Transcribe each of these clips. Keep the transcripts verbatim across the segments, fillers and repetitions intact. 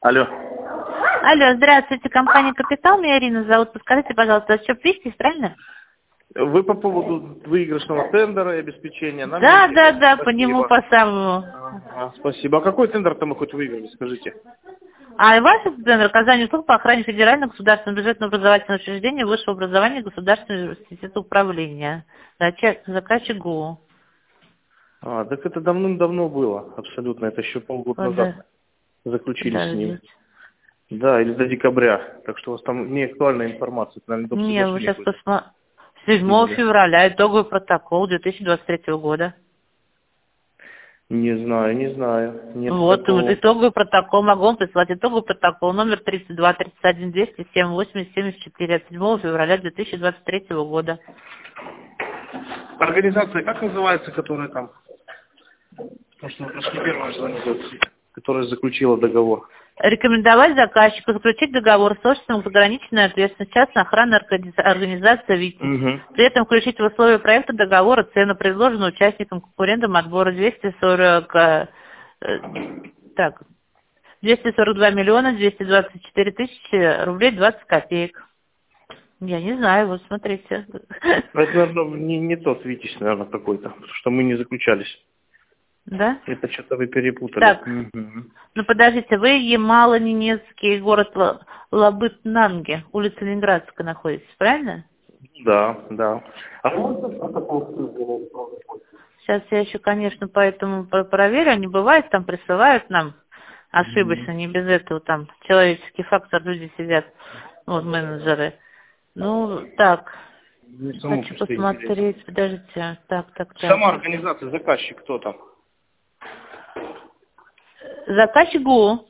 Алло. Алло, здравствуйте, компания «Капитал», меня Ирина зовут. Подскажите, пожалуйста, счет Вистис, правильно? Вы по поводу выигрышного тендера и обеспечения нам? Да, да, да, Спасибо. по нему, по самому. Ага, спасибо. А какой тендер-то мы хоть выиграли, скажите? А ваш тендер оказание услуг по охране федерального государственного бюджетного образовательного учреждения высшего образования Государственного университета управления. Заказчик ГУ. А, так это давным-давно было, абсолютно. Это еще полгода назад заключили с ним. Да, или до декабря. Так что у вас там не актуальная информация. Наверное, не, вы сейчас посмотрите. седьмого февраля, итоговый протокол две тысячи двадцать третьего года. Не знаю, не знаю. Нет вот, такого. вот итоговый протокол. Могу вам прислать итоговый протокол номер тридцать два тридцать один двести семь восемьдесят семьдесят четыре от седьмого февраля две тысячи двадцать третьего года. Организация как называется, которая там? Потому что это не первая организация, которая заключила договор. Рекомендовать заказчику заключить договор с обществом с ограниченной ответственностью частной охранной организации ВИТИС. Угу. При этом включить в условия проекта договора цену, предложенную участникам конкурентам отбора двести сорок, э, так, двести сорок два миллиона двести двадцать четыре тысячи рублей двадцать копеек. Я не знаю, вот смотрите. Это, наверное, не, не тот ВИТИС, наверное, какой-то, потому что мы не заключались. Да? Это что-то вы перепутали. Так, угу. ну подождите, вы Ямало-Ненецкий, город Лабытнанге, улица Ленинградская находитесь, правильно? Да, да. А сейчас я еще, конечно, поэтому проверю, они бывают, там присылают нам ошибочно, mm-hmm. не без этого, там человеческий фактор, люди сидят, вот менеджеры. Ну, так, не хочу посмотреть, интересно. Подождите, так, так, так. Сама организация, заказчик, кто там? Заказчик ГУ.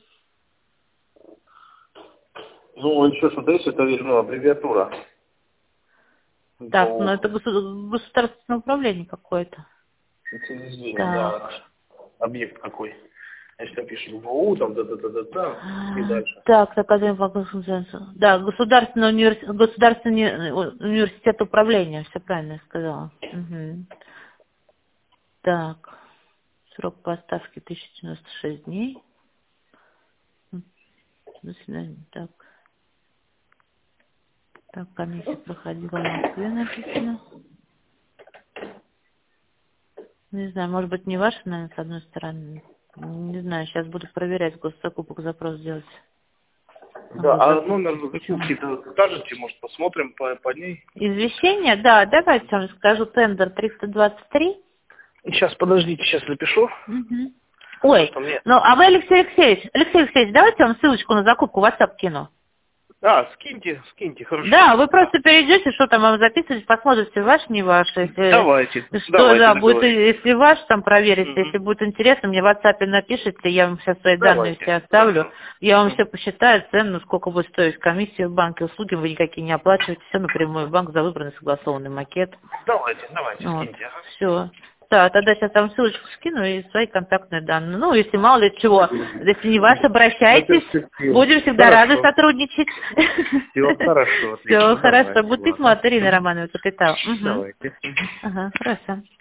Ну, еще смотрите, это, ну, аббревиатура. Так, ну это государственное управление какое-то. Да. Объект какой? Если пишем ГУ, там, да-да-да-да, и дальше. Так, Академия по Да, государственный университет, государственный университет управления, все правильно я сказала. Угу. Так, срок поставки тысяча девяносто шесть дней. До свидания. Так. Так, комиссия проходила в Москве, написано. Не знаю, может быть, не ваша, наверное, с одной стороны. Не знаю, сейчас буду проверять, госзакупок запрос делать. Да, а, а номер закупки-то скажете, может, посмотрим по, по ней? Извещение? Да, давайте я вам скажу. Тендер триста двадцать три. Сейчас, подождите, сейчас напишу. Угу. Ой, ну, а вы, Алексей Алексеевич, Алексей Алексеевич, давайте я вам ссылочку на закупку в WhatsApp кину. А, скиньте, скиньте, хорошо. Да, вы просто перейдете, что там вам записывать, посмотрите, ваш, не ваш. Если, давайте. Что, давайте да, будет, если ваш, там проверите, угу. Если будет интересно, мне в WhatsApp напишите, я вам сейчас свои давайте. Данные все оставлю. Хорошо. Я вам все посчитаю, цену, сколько будет стоить комиссия в банке, услуги вы никакие не оплачиваете, все напрямую в банк за выбранный согласованный макет. Давайте, давайте, вот. Скиньте. Все. Да, тогда сейчас вам ссылочку скину и свои контактные данные. Ну, если мало ли чего, если не ваш, обращайтесь. Будем всегда хорошо. Рады сотрудничать. Все хорошо. Все хорошо. Будет письмо от Ирины Романовой, Капитал. Давайте. Ага, хорошо.